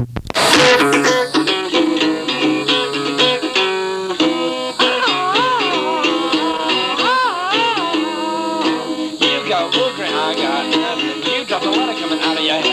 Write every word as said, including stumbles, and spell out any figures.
You got bull drink, I got nothing. You got the water coming out of your head.